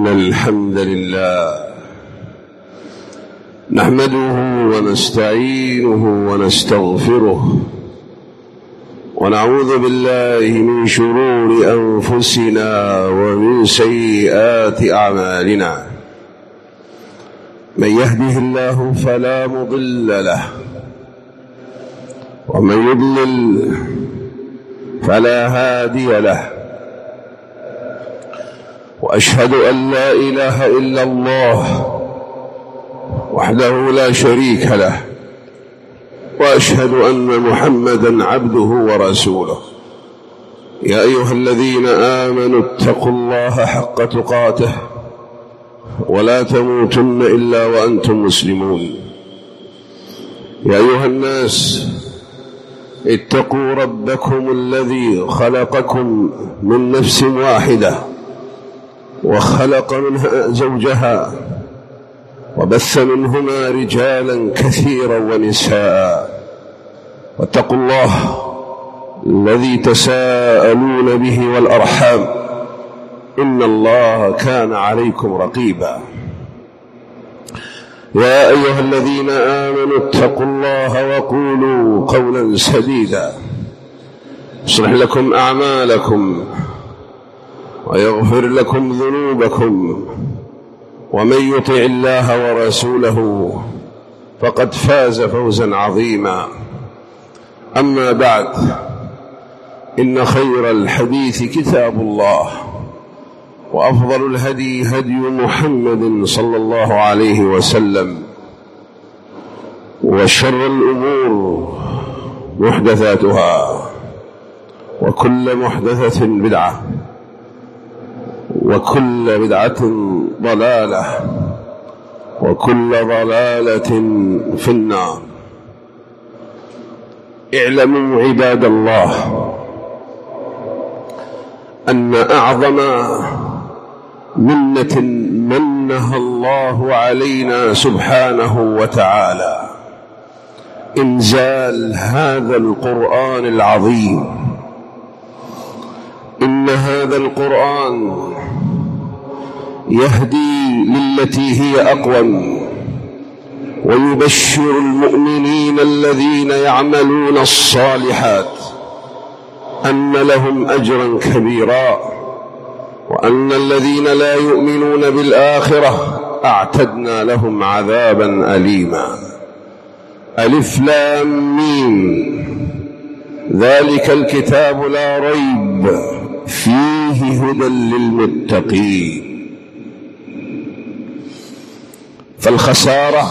الحمد لله نحمده ونستعينه ونستغفره ونعوذ بالله من شرور أنفسنا ومن سيئات أعمالنا. من يهده الله فلا مضل له ومن يضلل فلا هادي له، وأشهد أن لا إله إلا الله وحده لا شريك له، وأشهد أن محمدًا عبده ورسوله. يا أيها الذين آمنوا اتقوا الله حق تقاته ولا تموتن إلا وأنتم مسلمون. يا أيها الناس اتقوا ربكم الذي خلقكم من نفس واحدة وخلق منها زوجها وبث منهما رجالا كثيرا ونساء، واتقوا الله الذي تساءلون به والأرحام إن الله كان عليكم رقيبا. يا أيها الذين آمنوا اتقوا الله وقولوا قولا سديدا يصلح لكم أعمالكم ويغفر لكم ذنوبكم، ومن يطع الله ورسوله فقد فاز فوزا عظيما. أما بعد، إن خير الحديث كتاب الله، وأفضل الهدي هدي محمد صلى الله عليه وسلم، وشر الأمور محدثاتها، وكل محدثة بدعة، وكل بدعة ضلالة، وكل ضلالة في النار. اعلموا عباد الله أن أعظم منة منها الله علينا سبحانه وتعالى إنزال هذا القرآن العظيم. إن هذا القرآن يهدي للتي هي أقوم، ويبشر المؤمنين الذين يعملون الصالحات أن لهم أجرا كبيرا، وأن الذين لا يؤمنون بالآخرة أعتدنا لهم عذابا أليما. ألف لام ميم، ذلك الكتاب لا ريب فيه هدى للمتقين. فالخسارة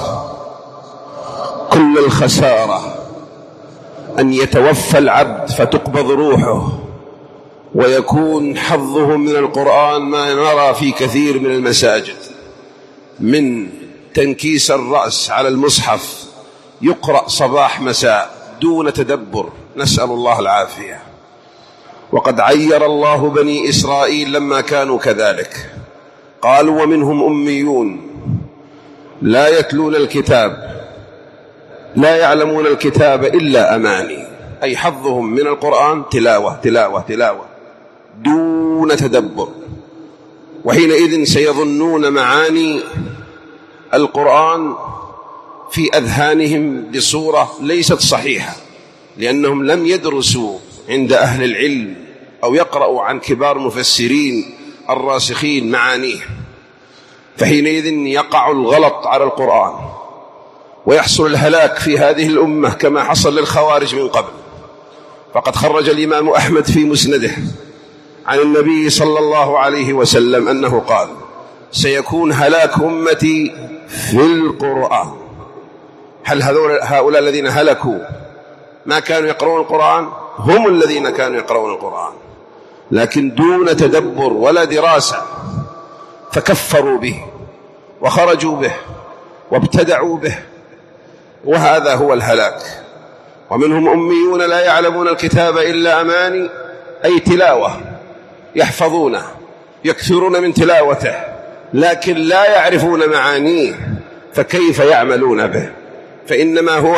كل الخسارة أن يتوفى العبد فتقبض روحه ويكون حظه من القرآن ما نرى في كثير من المساجد من تنكيس الرأس على المصحف، يقرأ صباح مساء دون تدبر، نسأل الله العافية. وقد عير الله بني إسرائيل لما كانوا كذلك، قالوا ومنهم أميون لا يتلون الكتاب لا يعلمون الكتاب إلا أماني، أي حظهم من القرآن تلاوة تلاوة تلاوة دون تدبر. وحينئذ سيظنون معاني القرآن في أذهانهم بصورة ليست صحيحة، لأنهم لم يدرسوا عند أهل العلم أو يقرأوا عن كبار مفسرين الراسخين معانيه، فحينئذ يقع الغلط على القرآن ويحصل الهلاك في هذه الأمة كما حصل للخوارج من قبل. فقد خرج الإمام أحمد في مسنده عن النبي صلى الله عليه وسلم أنه قال سيكون هلاك أمتي في القرآن. هل هؤلاء الذين هلكوا ما كانوا يقرؤون القرآن؟ هم الذين كانوا يقرؤون القرآن لكن دون تدبر ولا دراسة، فكفروا به وخرجوا به وابتدعوا به، وهذا هو الهلاك. ومنهم أميون لا يعلمون الكتاب إلا أماني، أي تلاوة يحفظونه يكثرون من تلاوته لكن لا يعرفون معانيه، فكيف يعملون به؟ فإنما هو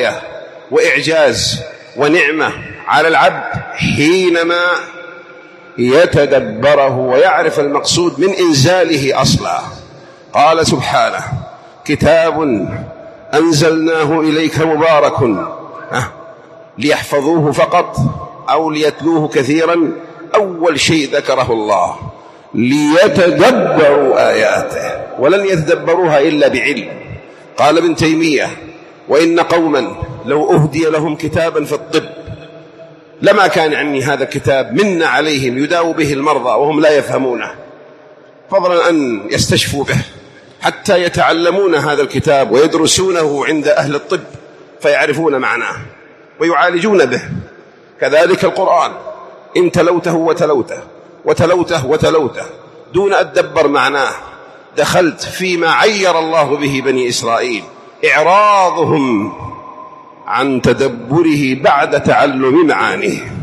هداية وإعجاز ونعمة على العبد حينما يتدبره ويعرف المقصود من إنزاله أصلا. قال سبحانه: كتاب أنزلناه إليك مبارك ليحفظوه فقط أو ليتلوه كثيرا. أول شيء ذكره الله ليتدبروا آياته، ولن يتدبروها إلا بعلم. قال ابن تيمية: وإن قوما لو أهدي لهم كتابا في الطب لما كان عني هذا الكتاب من عليهم يداووا به المرضى وهم لا يفهمونه، فضلا أن يستشفوا به، حتى يتعلمون هذا الكتاب ويدرسونه عند أهل الطب فيعرفون معناه ويعالجون به. كذلك القرآن إن تلوته وتلوته وتلوته وتلوته دون أن تدبر معناه دخلت فيما عير الله به بني إسرائيل: إعراضهم عن تدبره بعد تعلم معانيه.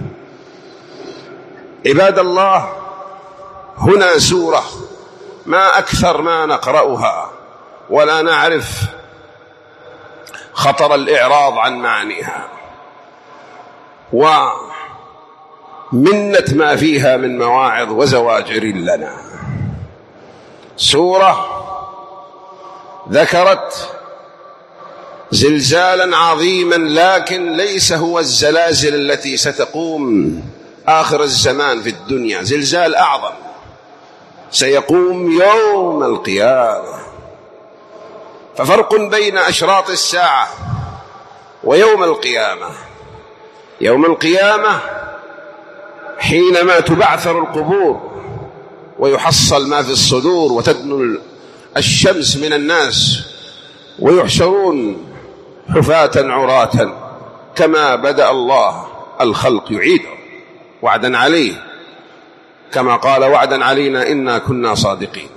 عباد الله، هنا سورة ما أكثر ما نقرأها ولا نعرف خطر الإعراض عن معانيها ومنة ما فيها من مواعظ وزواجر لنا. سورة ذكرت زلزالا عظيما، لكن ليس هو الزلازل التي ستقوم آخر الزمان في الدنيا، زلزال أعظم سيقوم يوم القيامة. ففرق بين أشراط الساعة ويوم القيامة: يوم القيامة حينما تبعثر القبور ويحصل ما في الصدور وتدنو الشمس من الناس ويحشرون حفاة عراة كما بدأ الله الخلق يعيده وعدا عليه، كما قال: وعدا علينا إنا كنا صادقين.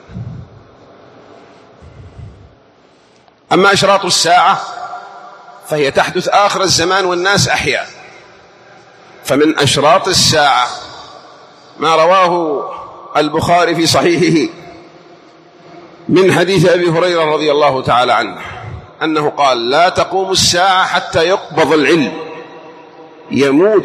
أما أشراط الساعة فهي تحدث آخر الزمان والناس أحياء. فمن أشراط الساعة ما رواه البخاري في صحيحه من حديث أبي هريرة رضي الله تعالى عنه أنه قال: لا تقوم الساعة حتى يقبض العلم، يموت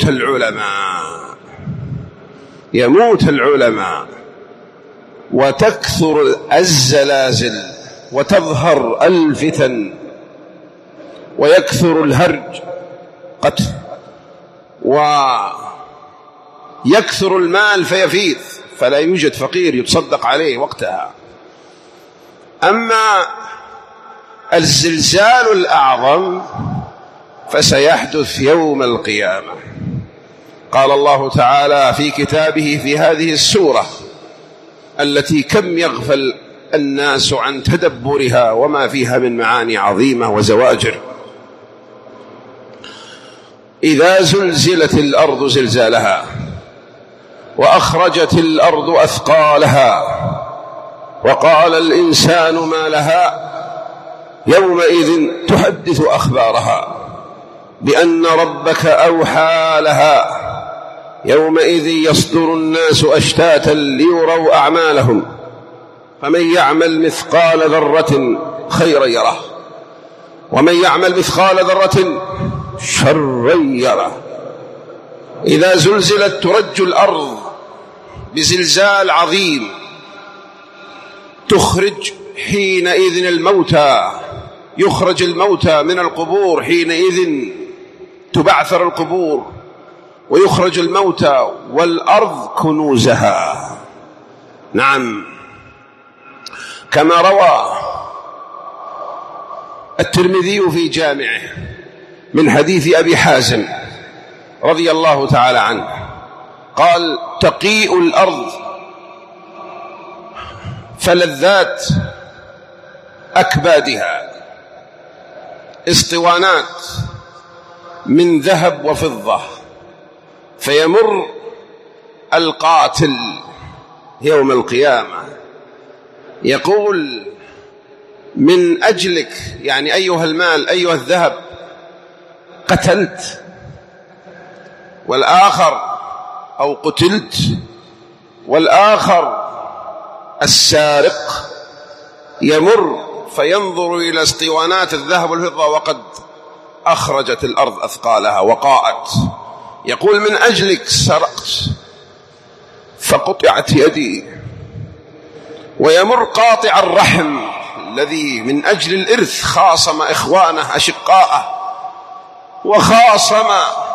العلماء وتكثر الزلازل وتظهر الفتن ويكثر الهرج قتل ويكثر المال فيفيض فلا يوجد فقير يتصدق عليه وقتها. أما الزلزال الأعظم فسيحدث يوم القيامة. قال الله تعالى في كتابه في هذه السورة التي كم يغفل الناس عن تدبرها وما فيها من معاني عظيمة وزواجر: إذا زلزلت الأرض زلزالها وأخرجت الأرض أثقالها وقال الإنسان ما لها يومئذ تحدث أخبارها بأن ربك أوحى لها يومئذ يصدر الناس أشتاتا ليروا أعمالهم فمن يعمل مثقال ذرة خيرا يره ومن يعمل مثقال ذرة شرا يره. إذا زلزلت ترج الأرض بزلزال عظيم تخرج حينئذ الموتى، يخرج الموتى من القبور، حينئذ تبعثر القبور ويخرج الموتى والأرض كنوزها. نعم، كما روى الترمذي في جامعه من حديث أبي حازم رضي الله تعالى عنه قال: تقيء الأرض فلذات أكبادها اسطوانات من ذهب وفضة، فيمر القاتل يوم القيامة يقول: من أجلك يعني أيها المال أيها الذهب قتلت، والآخر أو قتلت، والآخر السارق يمر فينظر إلى اسطوانات الذهب والفضة وقد أخرجت الأرض أثقالها وقاءت، يقول: من أجلك سرقت، فقطعت يدي، ويمر قاطع الرحم الذي من أجل الإرث خاصم إخوانه أشقاءه وخاصم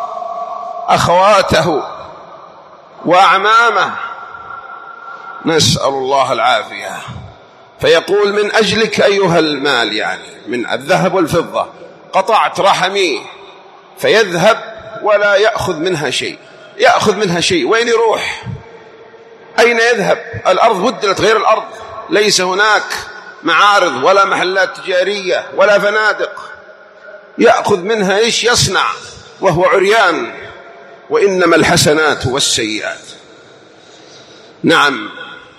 أخواته وأعمامه، نسأل الله العافية، فيقول من أجلك أيها المال، يعني من الذهب والفضة، قطعت رحمي، فيذهب ولا يأخذ منها شيء. يأخذ منها شيء وين يروح؟ أين يذهب؟ الأرض بدلت غير الأرض، ليس هناك معارض ولا محلات تجارية ولا فنادق، يأخذ منها إيش يصنع وهو عريان؟ وإنما الحسنات والسيئات. نعم،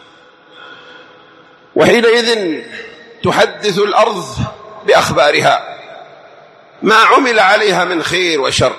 وحينئذ تحدث الأرض بأخبارها، ما عمل عليها من خير وشر،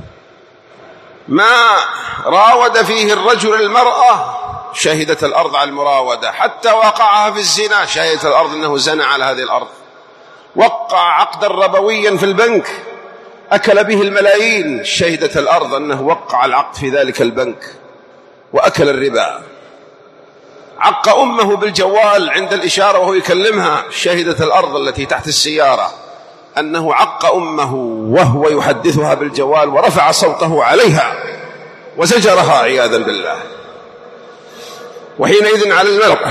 ما راود فيه الرجل المرأة شهدت الأرض على المراودة، حتى وقعها في الزنا شهدت الأرض أنه زنى على هذه الأرض، وقع عقدا ربويا في البنك أكل به الملايين شهدت الأرض أنه وقع العقد في ذلك البنك وأكل الربا، عق أمه بالجوال عند الإشارة وهو يكلمها شهدت الأرض التي تحت السيارة أنه عق أمه وهو يحدثها بالجوال ورفع صوته عليها وزجرها عياذا بالله. وحينئذ على المرء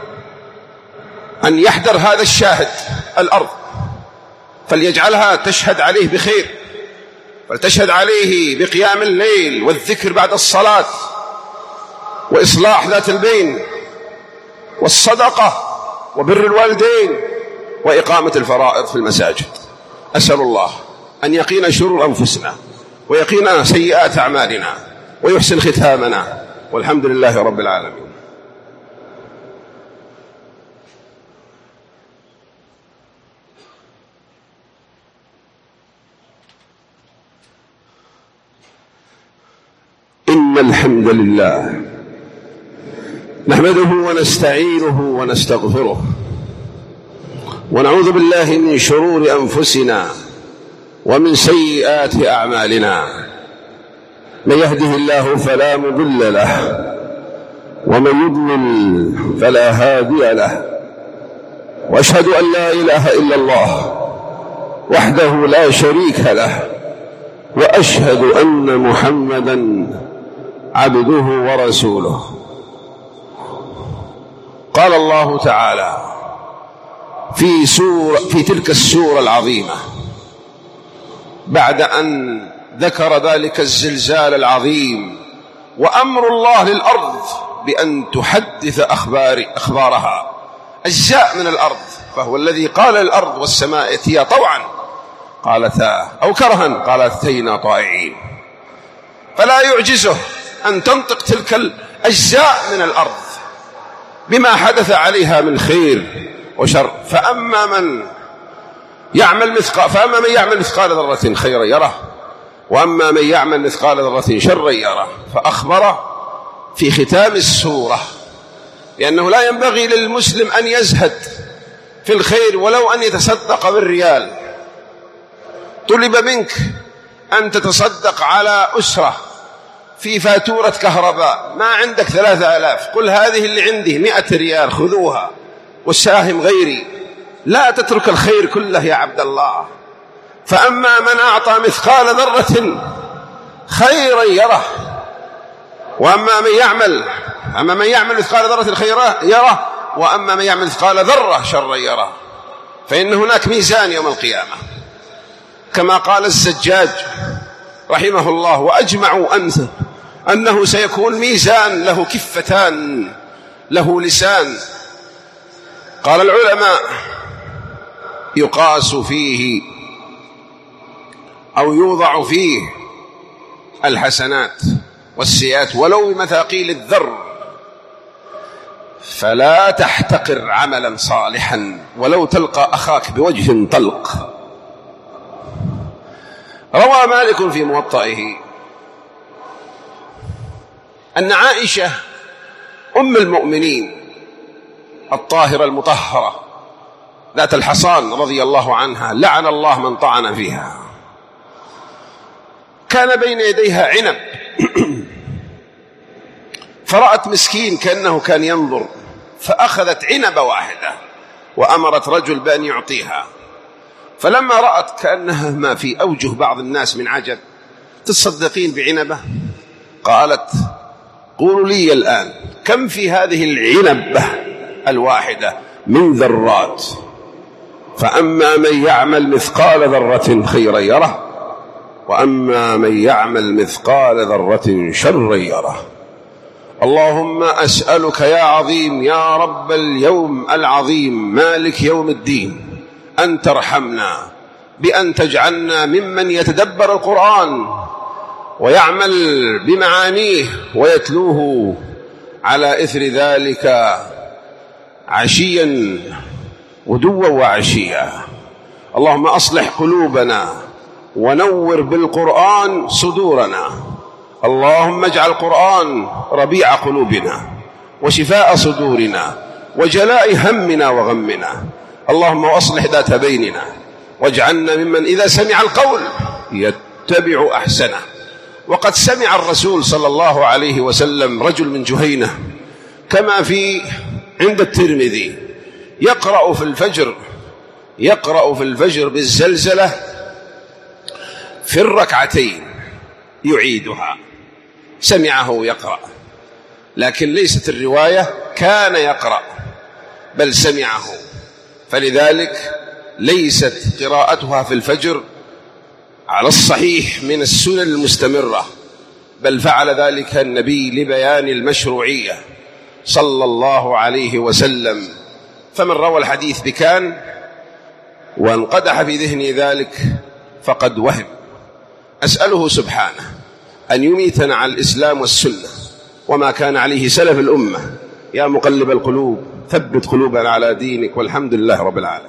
أن يحذر هذا الشاهد الأرض، فليجعلها تشهد عليه بخير، فلتشهد عليه بقيام الليل والذكر بعد الصلاة وإصلاح ذات البين والصدقة وبر الوالدين وإقامة الفرائض في المساجد. أسأل الله أن يقينا شرور أنفسنا ويقينا سيئات أعمالنا ويحسن ختامنا، والحمد لله رب العالمين. إن الحمد لله نحمده ونستعينه ونستغفره، ونعوذ بالله من شرور أنفسنا ومن سيئات أعمالنا، من يهده الله فلا مضل له ومن يضلل فلا هادي له، وأشهد أن لا إله إلا الله وحده لا شريك له، وأشهد أن محمدا عبده ورسوله. قال الله تعالى في تلك السورة العظيمة بعد أن ذكر ذلك الزلزال العظيم وأمر الله للأرض بأن تحدث أخبارها أجزاء من الأرض، فهو الذي قال للأرض والسماء ائتيا طوعا قالتا أو كرها قالت اتينا طائعين، فلا يعجزه أن تنطق تلك الأجزاء من الأرض بما حدث عليها من خير وشر. فأما من يعمل مثقال ذرة خيرا يره، وأما من يعمل مثقال ذرة شرا يره. فأخبر في ختام السورة لأنه لا ينبغي للمسلم أن يزهد في الخير ولو أن يتصدق بالريال. طلب منك أن تتصدق على أسرة في فاتورة كهرباء، ما عندك 3000، قل هذه اللي عندي 100 ريال خذوها والساهم غيري. لا تترك الخير كله يا عبد الله. فأما من أعطى مثقال ذرة خيرا يره، وأما من يعمل مثقال ذرة خيرا يره، وأما من يعمل مثقال ذرة شرا يره. فإن هناك ميزان يوم القيامة كما قال الزجاج رحمه الله، وأجمعوا أنه سيكون ميزان له كفتان له لسان. قال العلماء يقاس فيه أو يوضع فيه الحسنات والسيئات ولو بمثاقيل الذر، فلا تحتقر عملا صالحا ولو تلقى أخاك بوجه طلق. روى مالك في موطئه أن عائشة أم المؤمنين الطاهرة المطهرة ذات الحصان رضي الله عنها، لعن الله من طعن فيها، كان بين يديها عنب فرأت مسكين كأنه كان ينظر، فأخذت عنبة واحدة وأمرت رجل بأن يعطيها. فلما رأت كأنها ما في أوجه بعض الناس من عجب، تصدقين بعنبة؟ قالت قولوا لي الآن كم في هذه العنبة الواحدة من ذرات؟ فأما من يعمل مثقال ذرة خيرا يره، وأما من يعمل مثقال ذرة شرا يره. اللهم أسألك يا عظيم يا رب اليوم العظيم مالك يوم الدين أن ترحمنا بأن تجعلنا ممن يتدبر القرآن ويعمل بمعانيه ويتلوه على إثر ذلك عشيا ودوا وعشيا. اللهم أصلح قلوبنا ونور بالقرآن صدورنا. اللهم اجعل القرآن ربيع قلوبنا وشفاء صدورنا وجلاء همنا وغمنا. اللهم أصلح ذات بيننا واجعلنا ممن إذا سمع القول يتبع أحسنه. وقد سمع الرسول صلى الله عليه وسلم رجل من جهينة كما في عند الترمذي يقرأ في الفجر بالزلزلة في الركعتين يعيدها. سمعه يقرأ، لكن ليست الرواية كان يقرأ بل سمعه، فلذلك ليست قراءتها في الفجر على الصحيح من السنن المستمرة، بل فعل ذلك النبي لبيان المشروعية صلى الله عليه وسلم. فمن روى الحديث بكان وانقدح في ذهنه ذلك فقد وهم. أسأله سبحانه أن يميتنا على الإسلام والسنة وما كان عليه سلف الأمة. يا مقلب القلوب ثبت قلوبنا على دينك، والحمد لله رب العالمين.